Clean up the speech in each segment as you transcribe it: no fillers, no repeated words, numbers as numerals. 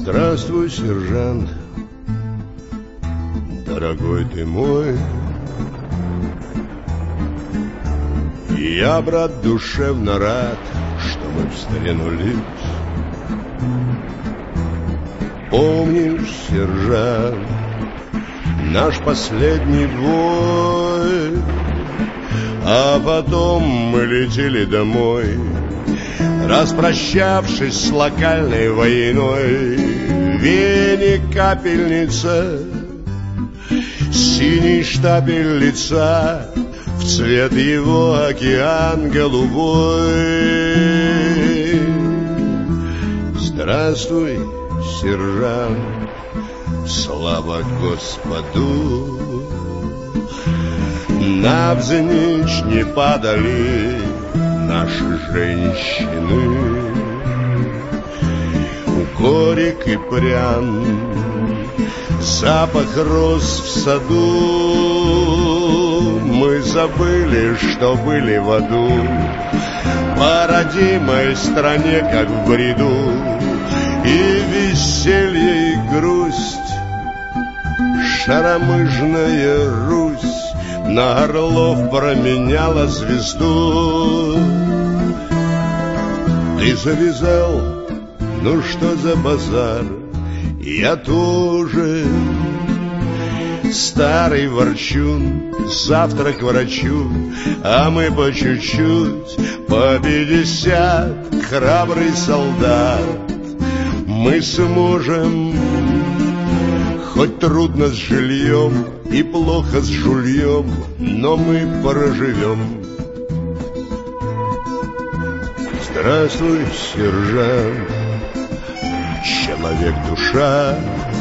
Здравствуй, сержант, дорогой ты мой. Я, брат, душевно рад, что мы встретились. Помнишь, сержант, наш последний бой, а потом мы летели домой, распрощавшись с локальной войной. Вене капельница, синий штабель лица, в цвет его океан голубой. Здравствуй, сержант, слава Господу. Навзничь не падали наши женщины. Горек и прян, запах роз в саду. Мы забыли, что были в аду, по родимой стране, как в бреду. И веселье, и грусть, шаромыжная Русь на орлов променяла звезду. Ты завязал, ну что за базар? Я тоже старый ворчун, завтра к врачу, а мы по чуть-чуть, по 50, храбрый солдат. Мы сможем, хоть трудно с жильем и плохо с жульем, но мы проживем. Здравствуй, сержант, человек-душа,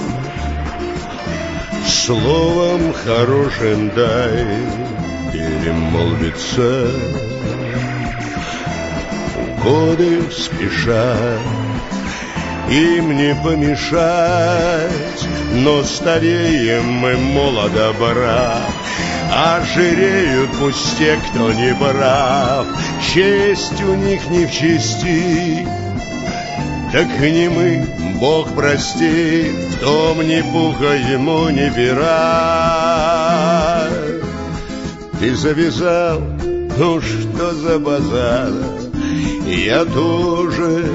словом хорошим дай перемолвиться. Годы спешат, им не помешать, но стареем мы молодо брат. А жиреют пусть те, кто не прав, честь у них не в чести. Так не мы, Бог прости, в том ни пуха ему ни пера. Ты завязал, ну что за базар? Я тоже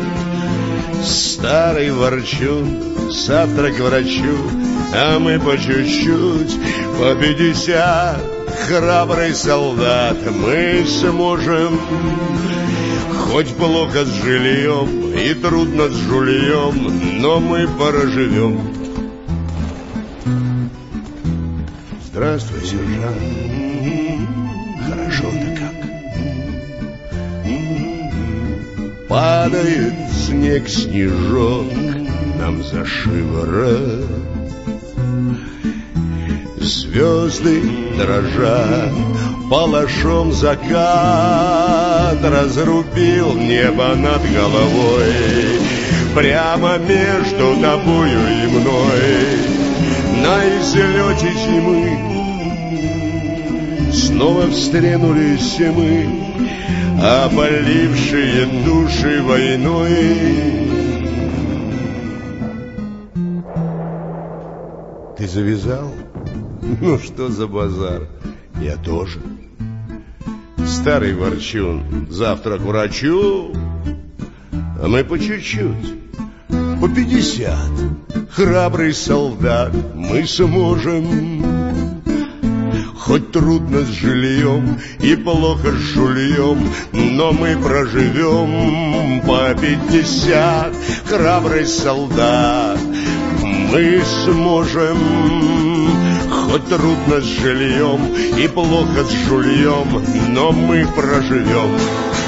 старый ворчун, завтра к врачу, а мы по чуть-чуть, по 50, храбрый солдат. Мы сможем, хоть плохо с жильем и трудно с жульем, но мы проживем. Здравствуй, сержант, хорошо-то как. Падает снег, снежок нам за шиворот. Звезды дрожат, палашом закат разрубил небо над головой. Прямо между тобою и мной, на излете зимы, снова встретились мы, опалившие души войной. Ты завязал? Ну что за базар? Я тоже старый ворчун, завтра к врачу, а мы по чуть-чуть, по 50, храбрый солдат. Мы сможем, хоть трудно с жильем и плохо с жульем, но мы проживем по 50, храбрый солдат. Мы сможем, хоть трудно с жильем и плохо с жульем, но мы проживем.